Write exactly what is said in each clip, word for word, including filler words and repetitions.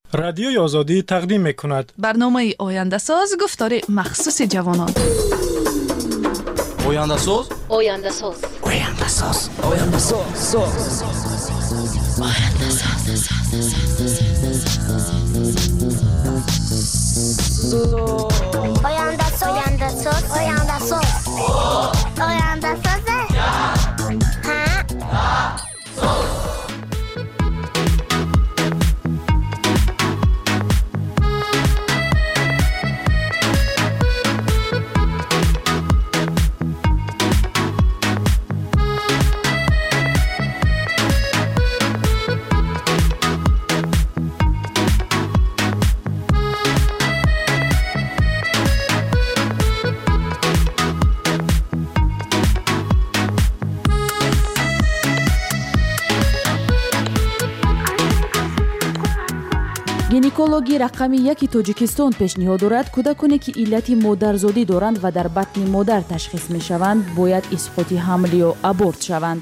رادیوی آزادی تقدیم می‌کند. برنامه آینده ساز گفتار مخصوص جوانان. آینده ساز آینده ساز آینده ساز آینده ساز آینده ساز آینده ساز آینده ساز آینده ساز آینده ساز گینکولوژی رقمی یکی توجیکستان پیشنهاد دارد کودکانی که علت مادرزادی دارند و در بطن مادر تشخیص می شوند باید اسقاط حمل یا ابورت شوند.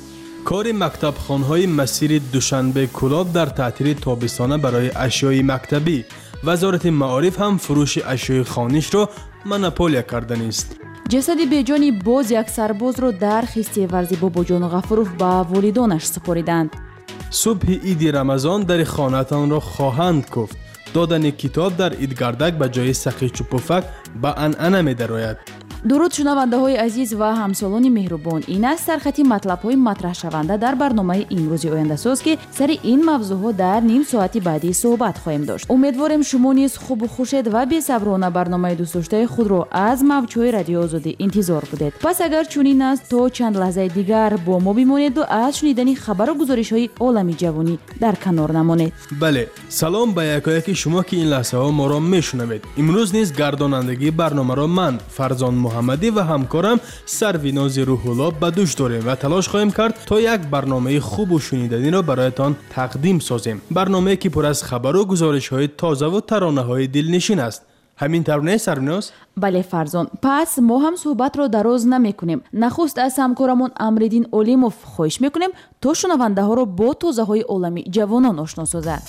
کار مکتبخانه‌های مسیر دوشنبه کلاب در تعطیل تابستانه برای اشیای مکتبی. وزارت معارف هم فروش اشیای خانش را منوپولیا کردن است. جسد بیجانی باز یک سرباز را در خیستی ورزی باباجان غفوروف به والدانش سپاریدند. صبح عید رمضان در خانه‌تان را خواهند گفت. دادن کتاب در عیدگردک به جای سقی چوپوفک به عنعنه می‌دراید. درود شنونده های عزیز و همسالان مهربان، این است سرخطی مطلب های مطرح شونده در برنامه امروزی آینده ساز که سر این موضوع ها در نیم ساعتی بعدی صحبت خواهیم داشت. امیدواریم شما نیز خوب و خوشید و بی‌صبرانه برنامه دوست داشته خود را از موج‌های رادیو آزادی انتظار بودید. پس اگر چنین است تا چند لحظه دیگر با ما بمانید و از شنیدن خبر و گزارش های عالمی جوانی در کنار نمانید. بله، سلام به یکایک شما که این لحظه ها ما را میشنوید. امروز نیز گردانندگی برنامه را من فرزان محمدی و همکارم سرویناز روح‌الله به دوش داریم و تلاش خواهیم کرد تا یک برنامه خوب و شنیدنی را برایتان تقدیم سازیم. برنامه‌ای که پر از خبر و گزارش‌های تازه و ترانه‌های دلنشین است. همین طور نه سرویناز؟ بله فرزان، پس ما هم صحبت را دراز نمی‌کنیم. نخست از همکارمون امردین اولیموف خواهش می‌کنیم تا شنونده ها را با تازه‌های عالمی جوانان آشنا سازد.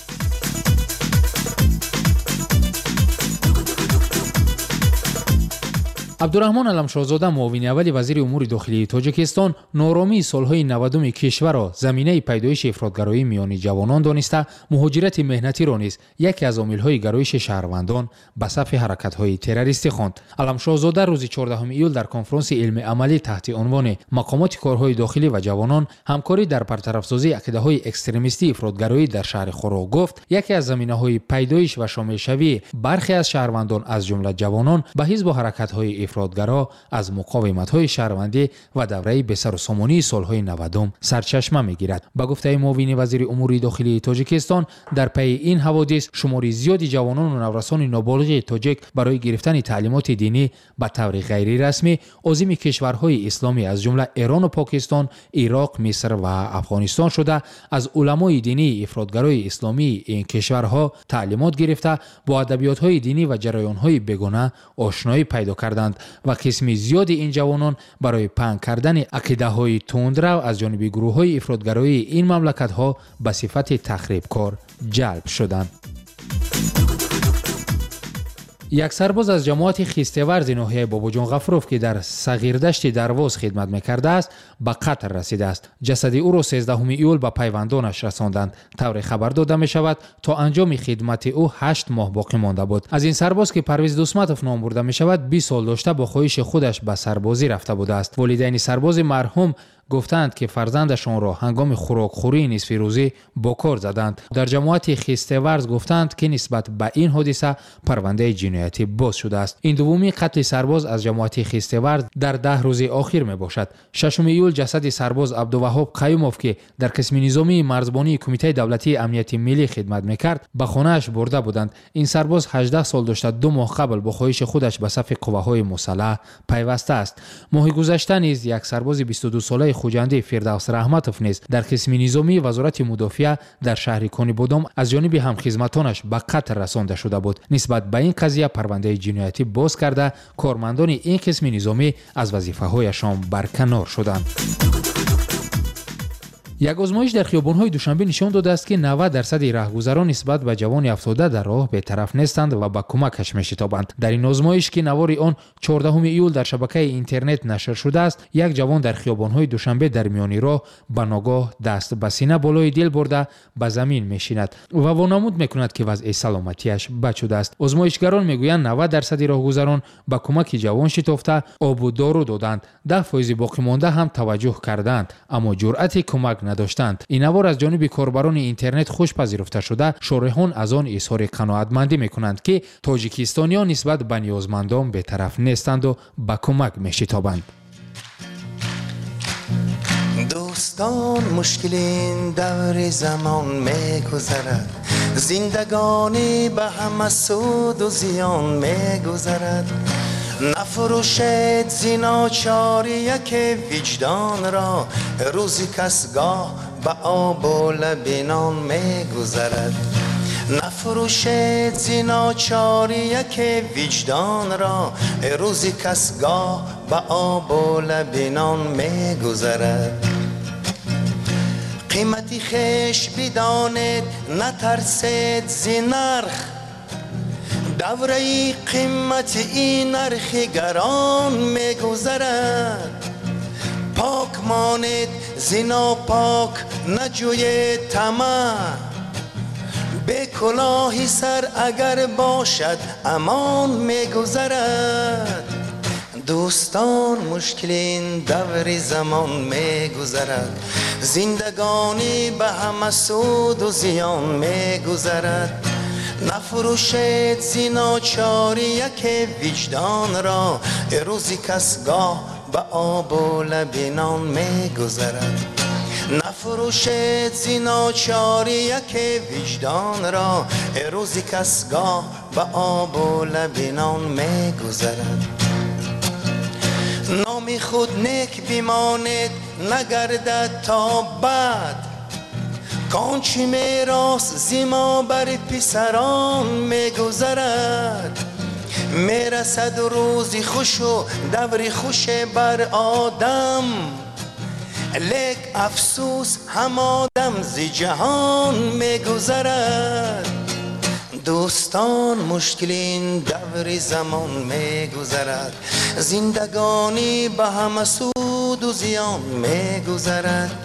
عبدالرحمن علمشاهزاده معاون اول وزیر امور داخلی تاجیکستان نارامی سالهای نودم کشور را زمینه پیدایش افراطگرایی میان جوانان دانسته مهاجرت مهنتی را نیز یکی از عامل‌های گرایش شهروندان به صف حرکت‌های تروریستی خواند. علمشاهزاده روز چهاردهم ایول در کنفرانس علم عملی تحت عنوان مقامات کارهای داخلی و جوانان همکاری در برطرف‌سازی عقیده‌های اکستریمیستی افراطگرایی در شهر خورا گفت یکی از زمینه‌های پیدایش و شامل شوی برخی از شهروندان از جمله جوانان به حزب و حرکت‌های افراطگرا از مقاومت‌های شهروندی و دوره بسر و سامانی سالهای نودم سرچشمه می‌گیرد. به گفته معاون وزیر امور داخلی تاجیکستان در پی این حوادث شماری زیادی جوانان و نورسان نابالغ تاجیک برای گرفتن تعلیمات دینی به طور غیر رسمی عازم کشورهای اسلامی از جمله ایران و پاکستان، عراق، مصر و افغانستان شده از علمای دینی افراطگرای اسلامی این کشورها تعلیمات گرفته با ادبیات‌های دینی و جریان‌های بیگانه آشنایی پیدا کردند و قسمی زیادی این جوانان برای پنگ کردن عقیده‌های تندرو از جانب گروه‌های افراطگرایی این مملکت‌ها به صفت تخریبکار جلب شدند. یک سرباز از جماعت خیسته‌ورز ناحیه باباجان غفوروف که در صغیردشت درواز خدمت می‌کرده است به قتل رسیده است. جسد او را سیزدهم ایول به پیوندانش رساندند. طور خبر داده می‌شود تا انجام خدمت او هشت ماه باقی مانده بود. از این سرباز که پرویز دوسمتوف نام برده می‌شود بیست سال داشته با خواهش خودش به سربازی رفته بوده است. والدین سرباز مرحوم گفتند که فرزندشان را هنگام خوراکخوری نصف روزی با کار زدند. در جماعت خیسته‌ورز گفتند که نسبت به این حادثه پرونده جنایتی باز شده است. این دومی قتل سرباز از جماعت خیسته‌ورز در ده روز اخیر می باشد. ششم ایول جسد سرباز عبدالوهاب قیوموف که در قسم نظامی مرزبانی کمیته دولتی امنیت ملی خدمت میکرد به خانه‌اش برده بودند. این سرباز هجده سال داشته دو ماه قبل با خواهش خودش به صف قوه‌های مسلح پیوسته است. ماه گذشته نیز یک سرباز بیست و دو ساله خوجنده فردوس رحمتوف نیز در قسم نظامی وزارت مدافع در شهر کونیبودم از جانب همخدمتانش به قتل رسانده شده بود. نسبت به این قضیه پرونده جنایتی باز کرده کارمندان این قسم نظامی از وظیفه‌هایشان برکنار شدند. یک آزمایش در خیابان‌های دوشنبه نشان داده است که نود درصد راهگذران نسبت به جوان افتاده در راه بی‌طرف نیستند و به کمکش می‌شتابند. در این آزمایش که نوار آن چهاردهم ایول در شبکه اینترنت نشر شده است، یک جوان در خیابان‌های دوشنبه در میان راه به ناگاه دست به سینه بالای دل برده به زمین می‌شیند و وانمود می‌کند که وضع سلامتیش بد شده است. آزمایشگران می‌گویند نود درصد راهگذران با کمک جوان شتافته آب و دارو دادند. ده فیصد باقی مانده هم توجه کردند اما جرأت کمک نداشتند. این نوار از جانب کاربران اینترنت خوش پذیرفته شده. شارحان از آن اظهار قناعتمندی می‌کنند که تاجیکستانیان نسبت به نیازمندان بی‌طرف نیستند و با کمک می‌شتابند. دوستان مشکل این دور زمان میگذرد، زندگانی به همه سود و زیان میگذرد. نفروشید زیناچاری یک وجدان را، روزی کسگاه به آب و لبنان میگذرد. نفروشید زیناچاری یک وجدان را، روزی کسگاه به آب و لبنان میگذرد. قیمتی خیش بدانید، نترسید زی نرخ، دوره قیمت این نرخ گران میگذرد. پاک مانید زینا پاک، نجوید طمع، به کلاهی سر اگر باشد امان میگذرد. دوستان مشکل این دور زمان میگذرد، زندگانی به همه سود و زیان میگذرد. نفروشید زیناچاری یک وجدان را، روزی کسگاه به آب و لبنان میگذرد. نفروشید زیناچاری یک وجدان را، روزی کسگاه به آب و لبنان میگذرد. نام خود نیک بیمانید، نگردد تا بعد، کانچی میراث زیما بر پسران میگذرد. میرسد روزی خوش و دوری خوش بر آدم، لیک افسوس هم آدم زی جهان میگذرد. دوستان مشکل این دور زمان میگذرد، زندگانی به همه سود و زیان میگذرد.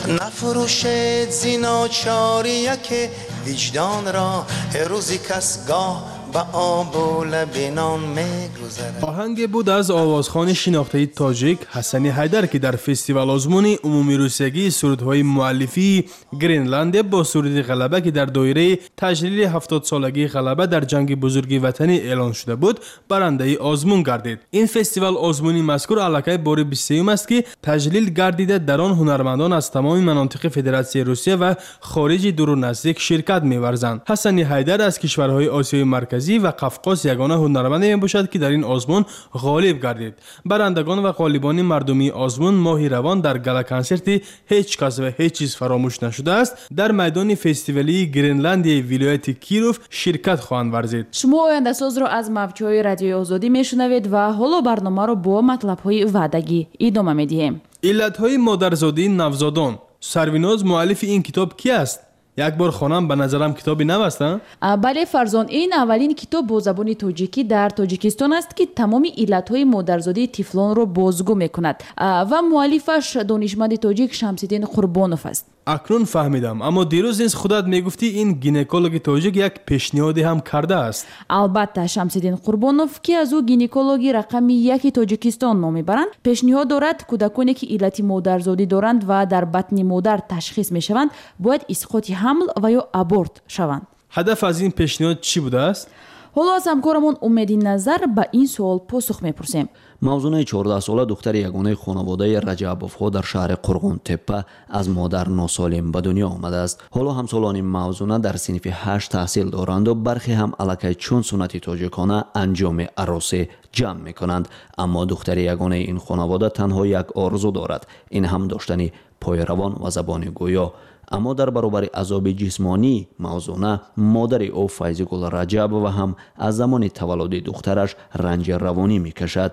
نفروشید زیناچاری یک وجدان را، روزی کسگاه به آب و لبنان میگذرد. آهنگ بود از آوازخوان شناخته تاجیک حسنی حیدر که در فستیوال آزمون عمومی روسیگی سرودهای مؤلفی گرینلند با سرود غلبه که در دایره تجلیل هفتاد سالگی غلبه در جنگ بزرگ وطنی اعلان شده بود برنده آزمون گردید. این فستیوال آزمونی مذکور الکی بار بیستم است که تجلیل گردیده در آن هنرمندان از تمام مناطق فدراسیون روسیه و خارج دور و نزدیک شرکت می‌ورزند. حسنی حیدر از کشورهای آسیای مرکزی و قفقاز یگانه هنرمند میباشد که در این آزمون غالب گردید. برندگان و غالبان مردمی آزمون ماهی روان در گالا کنسرت هیچ کس و هیچ چیز فراموش نشده است در میدان فستیوالی گرینلندی ولایت کیروف شرکت خواهند ورزید. شما آینده ساز رو از موج‌های رادیوی آزادی میشنوید و حالا برنامه رو با مطلب‌های وعدگی ادامه میدیم. علت‌های مادرزادی نوزادان. سرویناز مؤلف این کتاب کی است؟ یک بار خوانم به نظرم کتابی نو است. بله فرزان، این اولین کتاب با زبان تاجیکی در تاجیکستان است که تمام علتهای مادرزادی طفلان را بازگو میکند و مؤلفش دانشمند تاجیک شمس‌الدین قربانوف است. اکنون فهمیدم، اما دیروز نیز خودت میگفتی این گینکولوگ تاجیک یک پیشنهادی هم کرده است. البته شمس‌الدین قربانوف که از او گینکولوگی رقم یک تاجیکستان نام میبرند پیشنهاد دارد کودکانی که علت مادرزادی دارند و در بطن مادر تشخیص میشوند باید اسقاط حمل و یا ابورت شوند. هدف از این پیشنهاد چی بوده است؟ حالا از همکارمون امیدی نظر به این سوال پاسخ میپرسیم. موضوع چهارده ساله دختر یگانه خانواده رجبوف‌ها در شهر قرغون تپه از مادر ناسالم به دنیا آمده است. حالا همسالان موضوع در صنف هشت تحصیل دارند و برخی هم الکی چون سنت تاجیکانه انجام عروسی جمع میکنند. اما دختر یگانه این خانواده تنها یک آرزو دارد، این هم داشتن پای روان و زبان گویا. اما در برابر عذاب جسمانی موزونه مادر او فیض گل رجب و هم از زمان تولد دخترش رنج روانی میکشد.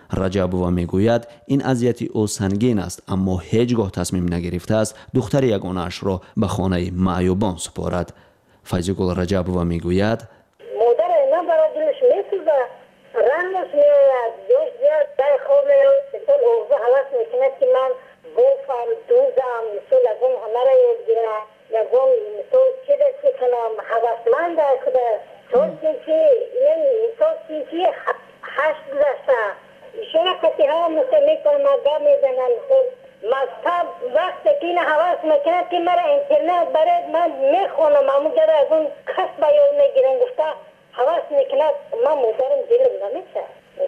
раҷабова мегӯяд ин азияти ӯ сангин аст, аммо ҳеҷ гоҳ тасмим нагирифтааст духтари ягонаашро ба хонаи маъюбон супорад. файзигул раҷабова мегӯяд модар ина бара дилш месӯза, рангаш меояд, ёш зиёд дай хоб меояд, мисол овза ҳавас мекунад ки ман бофам, дузам, мисол ягон ҳунара ёд гирам, ягон мисол чида чи кунам, ҳавасманд шуда тошки ки ин мисол ки ҳашт гузашта ишора қатиҳа мисол мекунам, гап мезанам, мисол мактаб вақте ки ин ҳавас мекунад ки мара интернет баред ман мехонам, амуҷада ягон кас ба ёд мегирам гуфта ҳавас мекунад, ман модарам дилам намеша,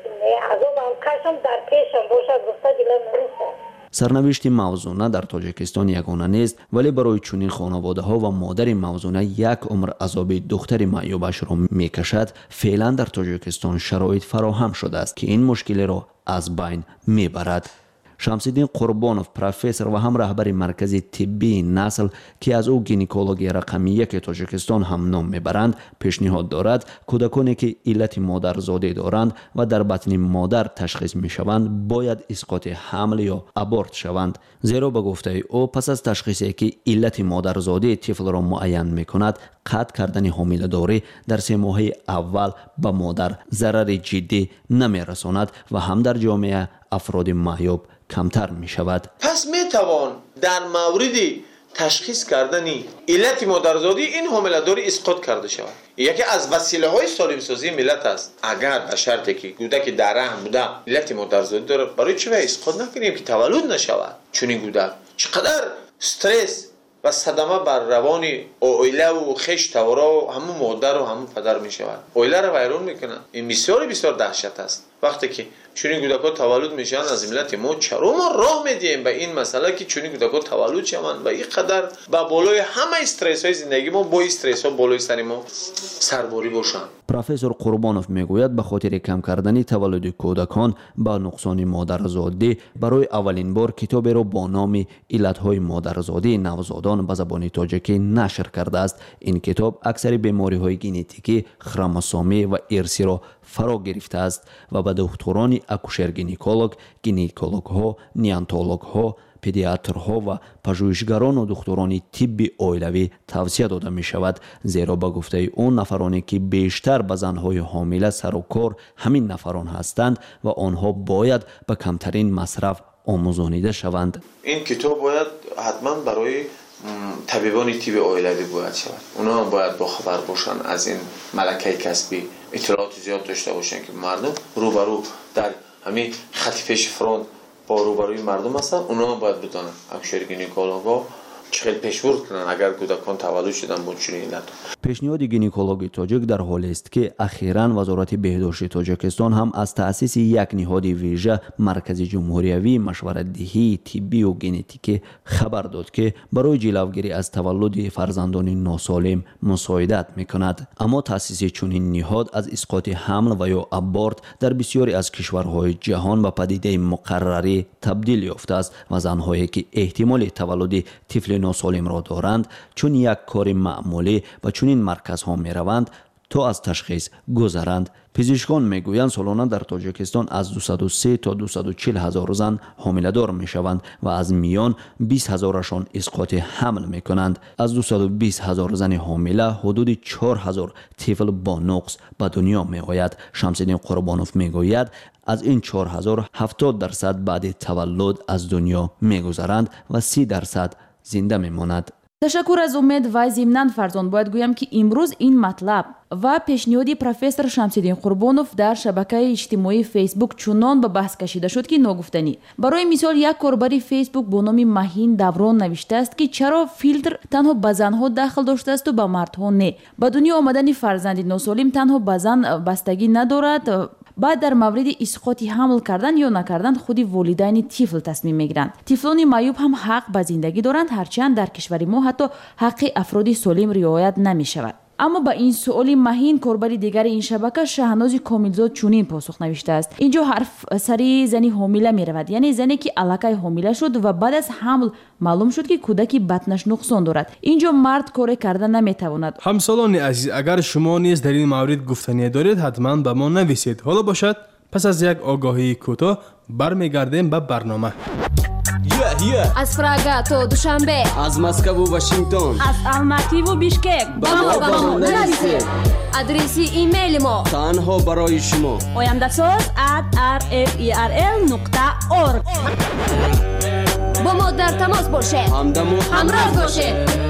азобам кашам дар пешам бошад гуфта дилам намеша. сарнавишти мавзуна дар тоҷикистон ягона нест, вале барои чунин хонаводаҳо ва модари мавзуна як умр азоби духтари маъюбашро мекашад, феълан дар тоҷикистон шароит фароҳам шудааст ки ин мушкилиро аз байн мебарад. шамсиддин қурбонов, профессор ва ҳам раҳбари маркази тиббии насл ки аз ӯ гинекология рақами яки тоҷикистон ҳам ном мебаранд, пешниҳод дорад кӯдаконе ки иллати модарзодӣ доранд ва дар батни модар ташхис мешаванд бояд исқоти ҳамл ё аборт шаванд, зеро ба гуфтаи ӯ пас аз ташхисе ки иллати модарзодии тифлро муайян мекунад, қатъ кардани ҳомиладорӣ дар се моҳаи аввал ба модар зарари ҷиддӣ намерасонад ва ҳам дар ҷомеа афроди маъюб камтар می شود. پس می توان در مورد تشخیص کردن علت مادرزادی این حامله‌داری اسقاط کرده شود. یکی از وسیله های سالم سازی ملت است. اگر به شرطی که کودک در رحم بوده علت مادرزادی داره، برای چه اسقاط نکنیم که تولد نشود؟ چون این کودک چقدر استرس و صدمه بر روان عائله و خش توارا و همون مادر و همون پدر می شود. عائله را ویران میکنه. این بسیار بسیار دهشت است. وقتی که چونین کودک‌ها تولد میشن از ملت ما چرا ما راه میدیم به این مسئله که چونین کودک‌ها تولد شوند و این قدر با بالای همه استرس های زندگی ما با استرس ها بالای سر ما سرباری باشن. پروفسور قربانوف میگوید به خاطر کم کردن تولد کودکان با نقصان مادرزادی برای اولین بار کتابی را با نام علت‌های مادرزادی نوزادان به زبان تاجیکی نشر کرده است. این کتاب اکثر بیماری‌های ژنتیکی، خروموسومی و ارثی را فرا گرفته است و به دکتران اکوشر گینکولوگ، گینکولوگ ها، نیانتولوگ ها، پدیاترها و پژوهشگران و دکتران طب عائلوی توصیه داده می شود، زیرا به گفته اون نفرانی که بیشتر به زنهای حامله سر و کار همین نفران هستند و آنها باید به کمترین مصرف آموزانیده شوند. این کتاب باید حتما برای طبیبان طب عائلوی باید شود. اونا باید با خبر باشن از این ملکه کسبی، اطلاعات زیاد داشته باشن که مردم روبرو در همین خط پیش فرانت با روبروی مردم هستن. اونا باید بدانن اکوشر گینکولوگا چقدر پیشبرد کنن اگر کودکان تولد شدن با چنین علت. پیشنهاد گینکولوژی تاجیک در حالی است که اخیراً وزارت بهداشت تاجیکستان هم از تأسیس یک نهاد ویژه مرکز جمهوریوی مشورت‌دهی طبی و ژنتیکی خبر داد که برای جلوگیری از تولد فرزندان ناسالم مساعدت می‌کند. اما تأسیس چنین نهاد از اسقاط حمل و یا ابورت در بسیاری از کشورهای جهان به پدیده مقرری تبدیل یافته است و زن‌هایی که احتمال تولد طفل ناسالم را دارند چون یک کار معمولی و چون این مرکز ها می روند تا از تشخیص گذرند. پزشکان می گویند سالانه در تاجیکستان از دویست و سه تا دویست و چهل هزار زن حامله دار می شوند و از میان بیست هزارشان اسقاط حمل می کنند. از دویست و بیست هزار زن حامله حدود چهار هزار طفل با نقص به دنیا می آید. شمسدین قربانوف می گوید از این چهار هزار هفتاد درصد بعد تولد از دنیا می گذرند و سی درصد زنده می ماند. تشکر از امید و ضمناً فرزند باید گویم که امروز این مطلب و پیشنهادی پروفسور شمسدین قربانوف در شبکه اجتماعی فیسبوک چنان به بحث کشیده شد که ناگفتنی. برای مثال یک کاربر فیسبوک با نام مهین دوران نوشته است که چرا فیلتر تنها به زنها داخل داشته است و به مردها نه. به دنیا آمدن فرزند ناسالم تنها به زن بستگی ندارد. بعد در مورد اسقاط حمل کردن یا نکردن خودی والدین طفل تصمیم میگیرند. طفلان معیوب هم حق به زندگی دارند، هرچند در کشور ما حتی حق افراد سالم رعایت نمی شود. اما با این سؤال مهین کاربر دیگر این شبکه شهناز کاملزاد چنین پاسخ نوشته است. اینجا حرف سری زنی حامله می رود، یعنی زنی که الکی حامله شد و بعد از حمل معلوم شد که کودکی بطنش نقصان دارد. اینجا مرد کار کردن نمی تواند. همسالان عزیز، اگر شما نیز در این مورد گفتنی دارید حتما به ما نویسید. حالا باشد پس از یک آگاهی کوتاه برمیگردیم به برنامه. از پراگا تا دوشنبه، از مسکو و واشنگتن، از الماتی و بیشکک با ما با ما نرسید. آدرسی ایمیل ما تنها برای شما oyandasuz at r f e r l نقطه org. با ما در تماس باشید، همراه باشید.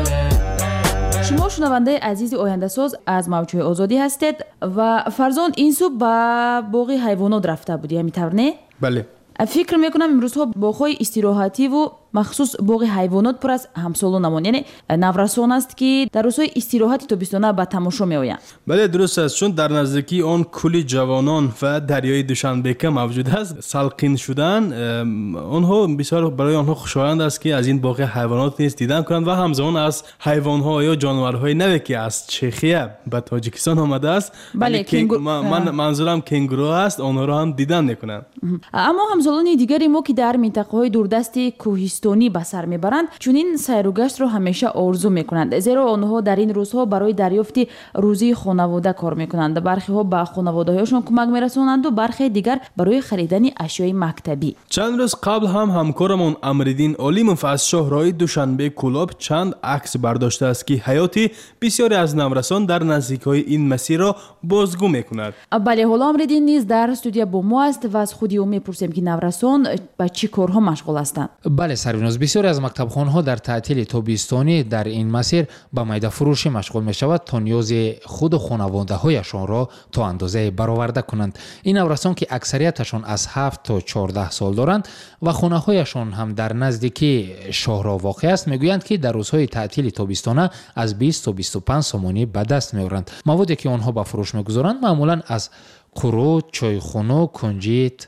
شما شنونده عزیز آینده‌ساز از موجهای آزادی هستید و فرزان این صبح به باغ حیوانات رفته بودی، همینطور نه؟ بله. فکر میکنم امروزها باغ‌های استراحتی و مخصوص باغ حیوانات پر از همسالانمان، یعنی نورسان است که در روزهای استراحت تابستانه به تماشا میآیند. بله درست است، چون در نزدیکی آن کولی جوانان و دریای دوشنبه موجود است. سالقین شدن آنها بسیار برای آنها خوشایند است که از این باغ حیوانات نیز دیدن کنند و همزمان از حیوان‌ها یا جانورهای نوی که از چخیه به تاجیکستان آمده است. بله کنگ... من منظورم کنگورو است، آنها را هم دیدن میکنند. اما همسالان دیگری ما که در منطقه‌های دوردست کوهستانی به سر میبرند چنین سیر و گشت را همیشه آرزو میکنند، زیرا آنها در این روزها برای دریافت روزی خانواده کار میکنند. برخی ها به خانواده‌هایشان کمک میرسانند و برخی دیگر برای خریدن اشیای مکتبی. چند روز قبل هم همکارمون امرالدین علیموف از شهرهای دوشنبه کلاب چند عکس برداشته است که حیاتی بسیاری از نورسان در نزدیک‌های این مسیر را بازگو میکند. بله، حالا امرالدین نیز در استودیو با ما است و از خودی او میپرسیم که نورسان به چه کارها مشغول هستند. بله سرویناز، بسیاری از مکتبخانه‌ها در تعطیل تابستانی در این مسیر به میده فروشی مشغول می شود تا نیاز خود و خانواده‌هایشان را تا اندازه برآورده کنند. این نورسان که اکثریتشان از هفت تا چهارده سال دارند و خانه‌هایشان هم در نزدیکی شهرها واقع است، میگویند که در روزهای تعطیل تابستانه از بیست تا بیست و پنج سومانی به دست می‌آورند. موادی که آنها به فروش می‌گذارند معمولاً از قرو، چایخانه، کنجیت،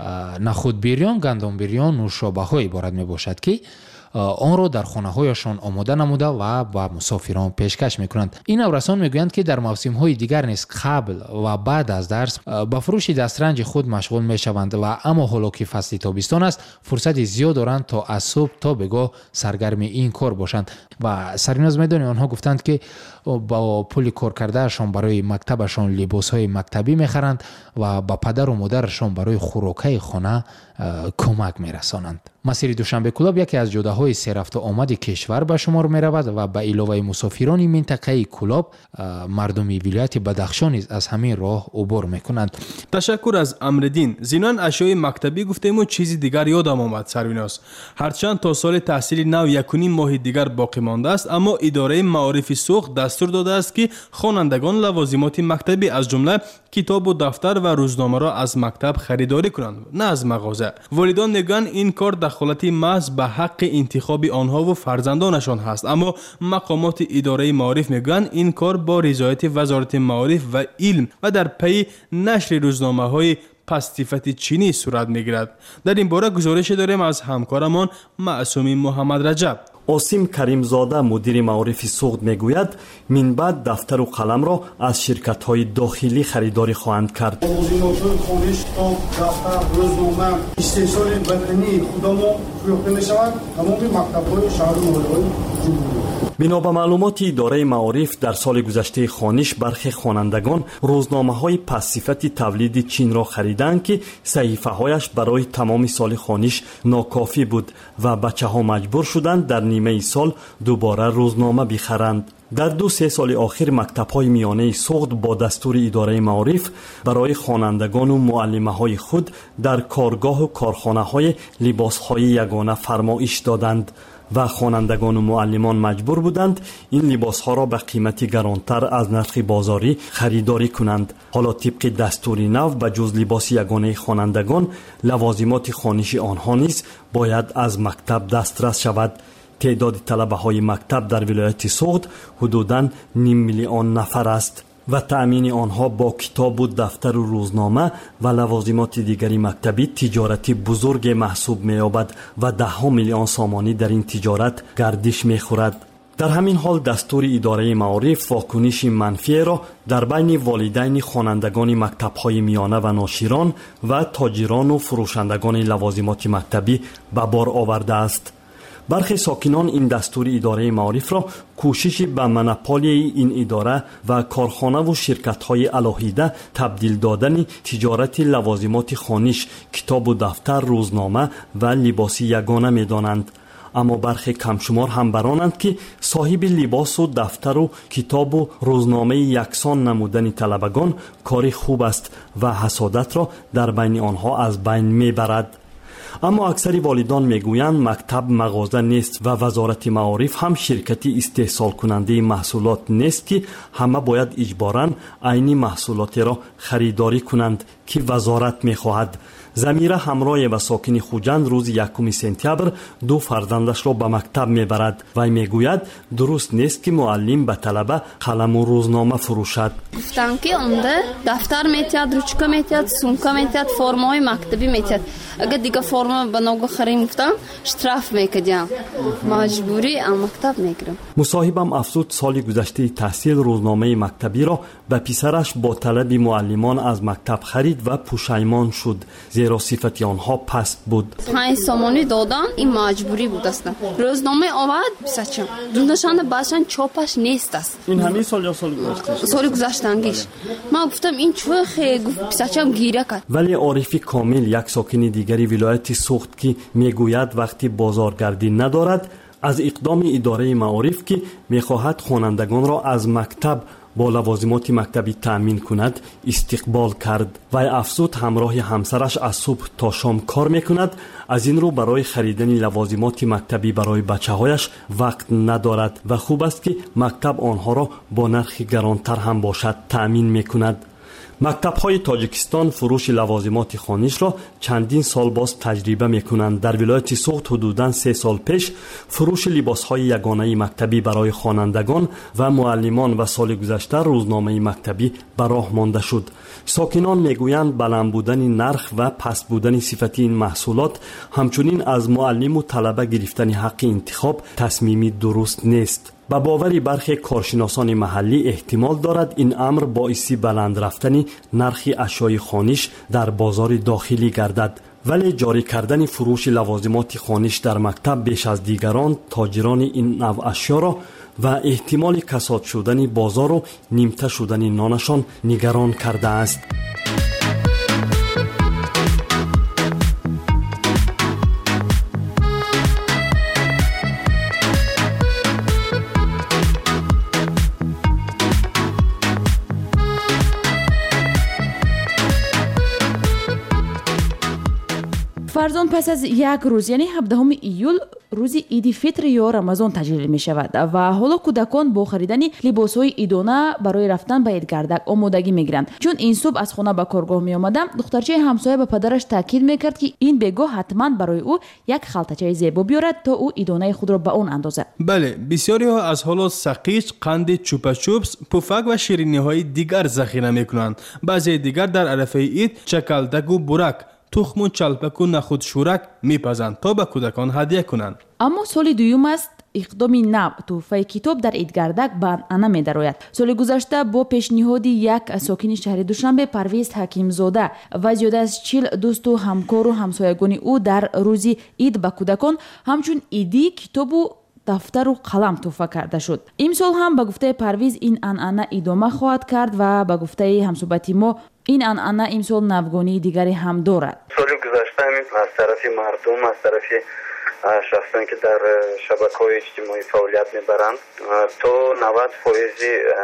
نخود بیریان، گندم بیریان، نوشابه ها عبارت می باشد که آن را در خانه هایشان آماده نموده و با مسافران پیشکش می کنند. این نورسان می گویند که در موسم های دیگر نیز قبل و بعد از درس با فروش دسترنج خود مشغول می شوند و اما حالا که فصل تابستان است فرصت زیاد دارند تا از صبح تا بگاه سرگرم این کار باشند. و سریناز میدانی آنها گفتند که با پول کار کردهشان برای مکتبشان لباس های مکتبی میخرند و با پدر و مادرشان برای خوراکای خانه کمک میرسانند. مسیر دوشنبه کلاب یکی از جاده‌های سررفت و آمد کشور به شمار می‌رود و به علاوه مسافران منطقه کلاب مردم ولایت بدخشان نیز از همین راه عبور می‌کنند. تشکر از امرالدین. زینان اشیای مکتبی گفتیم و چیزی دیگر یادم آمد سرویناس. هرچند تا سال تحصیل نو یک و نیم ماه دیگر باقی مانده است، اما اداره معارف سوخت دستور داده است که خوانندگان لوازمات مکتبی از جمله کتاب و دفتر و روزنامه را از مکتب خریداری کنند، نه از مغازه. والدان میگویند این کار دخالت محض به حق انتخاب آنها و فرزندانشان هست، اما مقامات اداره معارف میگویند این کار با رضایت وزارت معارف و علم و در پی نشر روزنامه های پستیفت چینی صورت میگیرد. در این باره گزارش داریم از همکارمان معصومی محمد رجب. عاصم کریمزاده مدیر معارف سوخت میگوید من بعد دفتر و قلم را از شرکت های داخلی خریداری خواهند کرد. لوازمات خانش تا دفتر روزنامه استحصال بدنی خودمون فروخته میشوند تمام مکتب های شهر و محله جمهوری. بنا به معلومات اداره معارف در سال گذشته خانش برخی خوانندگان روزنامه های پس‌صفت تولید چین را خریدند که صحیفه هایش برای تمام سال خانش ناکافی بود و بچه ها مجبور شدند در نیمه سال دوباره روزنامه بخرند. در دو سه سال آخر مکتب‌های میانه سوخت با دستور اداره معارف برای خوانندگان و معلمه‌های خود در کارگاه و کارخانه‌های لباس‌های یگانه فرمایش دادند و خوانندگان و معلمان مجبور بودند این لباس‌ها را به قیمتی گرانتر از نرخ بازاری خریداری کنند. حالا طبق دستور نو به جز لباس یگانه خوانندگان لوازمات خوانشی آنها نیز باید از مکتب دسترس شود. تعداد طلبه های مکتب در ولایت سوخت حدوداً نیم میلیون نفر است و تأمین آنها با کتاب و دفتر و روزنامه و لوازمات دیگری مکتبی تجارتی بزرگ محسوب می‌یابد و ده ها میلیون سامانی در این تجارت گردش می‌خورد. در همین حال دستور اداره معارف واکنش منفی را در بین والدین خوانندگان مکتب‌های میانه و ناشران و تاجران و فروشندگان لوازمات مکتبی به بار آورده است. برخی ساکنان این دستور اداره معارف را کوششی به مونوپولی این اداره و کارخانه و شرکت‌های علاهیده تبدیل دادن تجارت لوازمات خوانش، کتاب و دفتر، روزنامه و لباس یگانه می‌دانند. اما برخی کمشمار هم برانند که صاحب لباس و دفتر و کتاب و روزنامه یکسان نمودن طلبگان کاری خوب است و حسادت را در بین آنها از بین میبرد. اما اکثر والدان میگویند مکتب مغازه نیست و وزارت معارف هم شرکتی استحصال کننده محصولات نیست که همه باید اجباراً عین محصولات را خریداری کنند که وزارت میخواهد. زمیره همراه و ساکن خوجند روز یکم سپتامبر دو فرزندش را به مکتب میبرد و میگوید درست نیست که معلم به طلبه قلم و روزنامه فروشد. گفتم که اونده دفتر میتید، روچکا میتید، سومکا میتید، فرمای مکتبی میتید. اگر دیگه فرما به نوگو خریم گفتم شتراف میکدیم، مجبوری ام مکتب میگیرم. مصاحبم افزود سال گذشته تحصیل روزنامه مکتبی را به پسرش با طلب معلمان از مکتب خرید و پشیمان شد، زیرا صفت آنها پست بود. پنج سامانی دادن این مجبوری بود است. روزنامه آورد بسچم دوندشان باشن چاپش نیست است. این همین سال یا سال گذشته؟ سال گذشتنگیش. ما گفتم این چوه خیلی گفت بسچم گیره کرد. ولی عارف کامل یک ساکن دیگری ولایت سوخت که میگوید وقتی بازارگردی ندارد از اقدام اداره معارف که میخواهد خوانندگان را از مکتب با لوازمات مکتبی تأمین کند استقبال کرد و افزود همراه همسرش از صبح تا شام کار میکند، از این رو برای خریدن لوازمات مکتبی برای بچه هایش وقت ندارد و خوب است که مکتب آنها را با نرخ گرانتر هم باشد تأمین میکند. مکتب‌های تاجیکستان فروش لوازمات خوانش را چندین سال باز تجربه می‌کنند. در ولایت سوخت حدوداً سه سال پیش فروش لباس‌های یگانه مکتبی برای خوانندگان و معلمان و سال گذشته روزنامه مکتبی به راه مانده شد. ساکنان میگویند بلند بودن نرخ و پست بودن صفتی این محصولات همچنین از معلم و طلبه گرفتن حق انتخاب تصمیمی درست نیست. با باوری برخی کارشناسان محلی احتمال دارد این امر باعث بلند رفتن نرخ اشیای خوانش در بازار داخلی گردد. ولی جاری کردن فروش لوازمات خوانش در مکتب بیش از دیگران تاجران این نوع اشیا را و احتمال کساد شدن بازار و نیمته شدن نانشان نگران کرده است. فرزان پس از یک روز یعنی هفدهم ایول روزی عید فطر یا رمضان تجلیل می شود و حالا کودکان با خریدن لباس های عیدانه برای رفتن به عیدگردک آمادگی می گیرند. چون این صبح از خانه به کارگاه می آمدم دخترچه همسایه به پدرش تاکید می کرد که این بگاه حتما برای او یک خلطچه زیبا بیارد تا او عیدانه خود را به آن اندازد. بله، بسیاری ها از حالا سقیچ، قند چوپا چوپس، پفک و شیرینی های دیگر ذخیره می کنند. بعضی دیگر در عرفه عید چکلدک و برک، تخم و چلپک و نخود شورک میپزند تا به کودکان هدیه کنند. اما سال دوم است اقدام نو تحفه کتاب در عیدگردک به انجام می درآید. سال گذشته با پیشنهاد یک ساکن شهر دوشنبه پرویز حکیمزاده و زیاده از چهل دوست و همکار و همسایگان او در روز عید به کودکان همچون عیدی کتاب و دفتر و قلم تحفه کرده شد. امسال هم به گفته پرویز این عنعنه ادامه خواهد کرد و به گفته همصحبت ما این عنعنه امسال نوگانی دیگری هم دارد. سال گذشته از طرف مردم، از طرف شخصانی که در شبکه‌های اجتماعی فعالیت میبرند تا نود درصد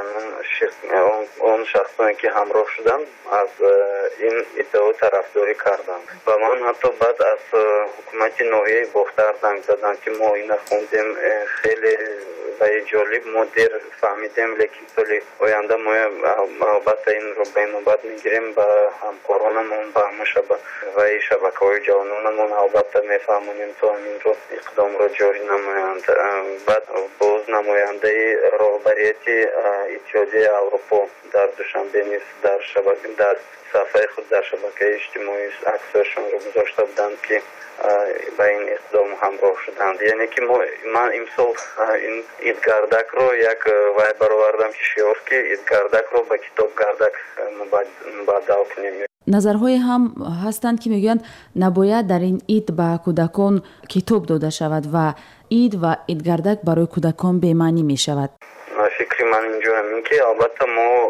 اون شخصانی که همراه شدن از این ادعا طرفداری کردند و من حتی بعد از حکومت ناحیه باختر زنگ زدم که ما این خوندیم خیلی و جالب ما دیر فهمیدیم، لیکن سال آینده ما محبت این رو به نوبت میگیریم و همکارانمون و همه و شبکه‌های جوانانمون البته میفهمونیم تا همین رو اقدام رو جاری نمایند. بعد باز نماینده رهبریت اتحادیه اروپا در دوشنبه نیز در شبکه در صفحه خود در شبکه اجتماعی عکسشون رو گذاشته بودند که با این اقدام همراه شدند. یعنی که ما من امسال این عیدگردک رو یک وای برآوردم که شعار که عیدگردک رو با کتاب گردک مبدل کنیم. نظرهای هم هستند که میگویند نباید در این عید به کودکان کتاب داده شود و اید و ایدگردک برای کودکان بی‌معنی می شود؟ فکر من اینجا همین که البته ما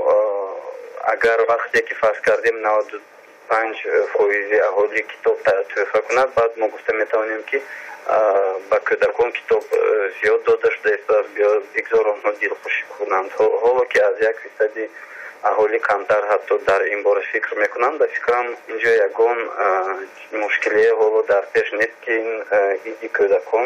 اگر وقتی که فرض کردیم نود و پنج فایز اهالی کتاب تحفه کند، بعد ما گفته میتوانیم که با کودکان کتاب زیاد داده شده است بیا بگذار آنها دلخوشی کنند. حالا که از یک فیصدی اهالی کمتر حتی در این باره فکر میکنند، فکرم اینجا یگان مشکلی حالا در پیش نیست که این ایدی کودکان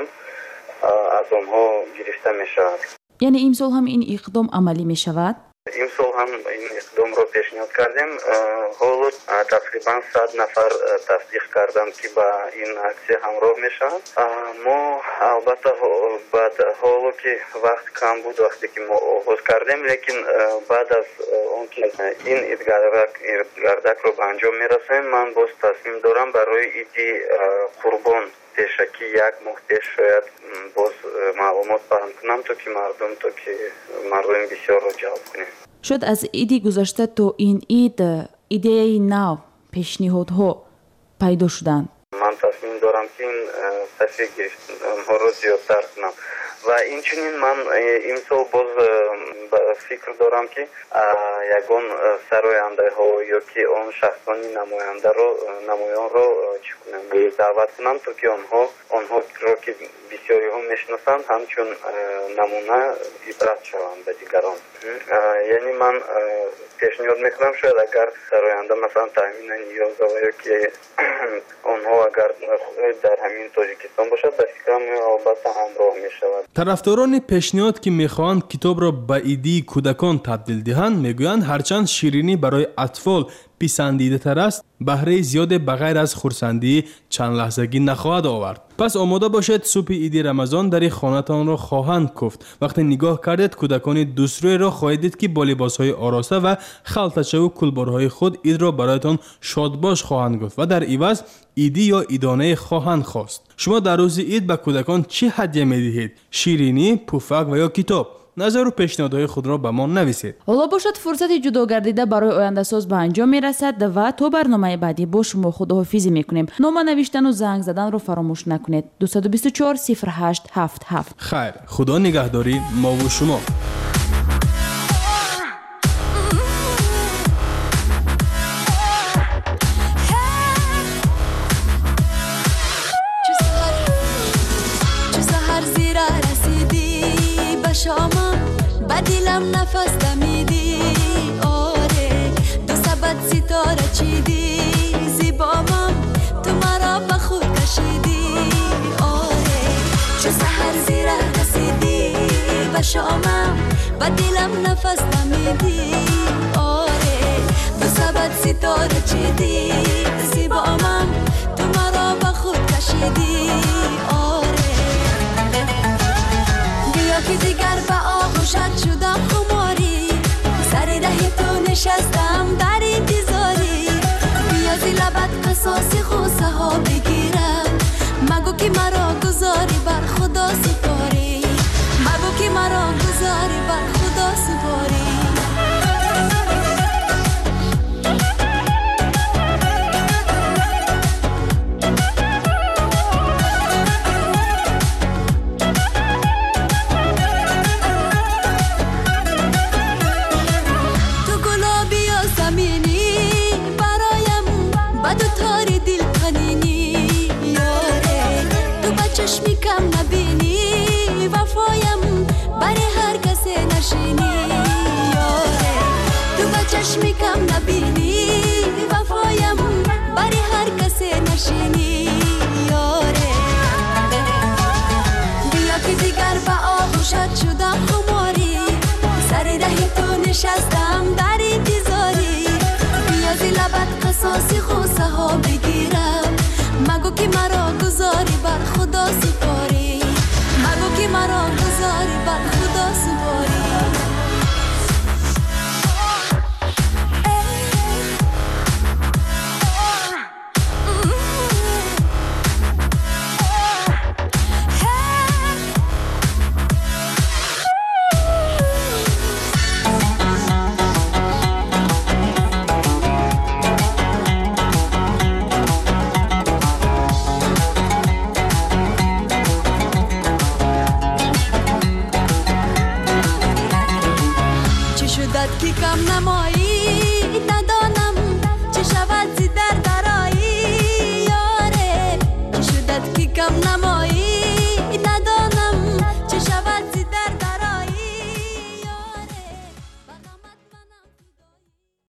از آنها گرفته میشود. یعنی امسال هم این اقدام عملی می شود؟ امسال هم این اقدام را پیشنهاد کردیم. حالا تقریبا صد نفر تصدیق کردند که با این اکسیه همراه میشن. ما البته بعد حالا که وقت کم بود وقتی که ما آغاز کردیم، لیکن بعد از اون که این ایدگردک رو به انجام میرسیم، من باز تصمیم دارم برای ایدی قربان پیشکی یک ماه پیش شاید باز معلومات پهن کنم تا که مردم تا که مردم بسیار رو جلب کنیم. شد از ایدی گذشته تو این اید ایده نو پیشنهادها پیدا شدن. من تصمیم دارم که این تصفیه گرفتنها رو زیادتر کنم و این چنین من امسال باز فکر دارم که یگان سراینده ها یا که آن شخصانی نماینده رو نمایان رو چی کنم دعوت کنم تا که آنها آنها رو که بسیاری هم میشناسند همچون نمونه عبرت شوند به دیگران. یعنی من پیشنهاد میکنم شاید اگر سراینده مثلا تامین نیاز یا که آنها اگر در همین تاجیکستان باشد به فکرم البته همراه میشود. طرفداران پیشنهاد که میخواهند کتاب را به ایدی کودکان تبدیل دهند میگویند هرچند شیرینی برای اطفال پسندیده تر است، بهره زیاد بغیر از خرسندی چند لحظگی نخواهد آورد. پس آماده باشید صبح عید رمضان در خانه‌تان را خواهند کوفت. وقتی نگاه کردید کودکان دوستروی را خواهید دید که با لباس‌های آراسته و خلطچه و کلبارهای خود عید را برایتان شادباش خواهند گفت و در عوض ایدی یا ایدانه خواهند خواست. شما در روز عید به کودکان چه هدیه می‌دهید؟ شیرینی، پفک و یا کتاب؟ نظر و پیشنهادهای خود را به ما نویسید. حالا باشد فرصت جدا گردیده برای آینده ساز به انجام میرسد و تا برنامه بعدی با شما خداحافظی میکنیم. نام نوشتن و زنگ زدن رو فراموش نکنید. دو دو چهار صفر هشت هفت هفت. خیر، خدا نگهداری ما و شما. بدیلم نفس دمیدی آره دو سبت ستاره چیدی زیبامم تو مرا به خود کشیدی آره چو سحر زیره رسیدی به شامم بدیلم نفس دمیدی آره دو سبت ستاره چیدی زیبامم تو مرا به خود کشیدی آره بیا که دیگر به آغوشت شدم خماری سر ره تو نشستم در انتظاری بیا زی لبت قصاص خوصه ها بگیرم مگو که مرا گذاری بر خدا سپاری مگو که مرا گذاری بر خدا سپاری چشمی کم نبی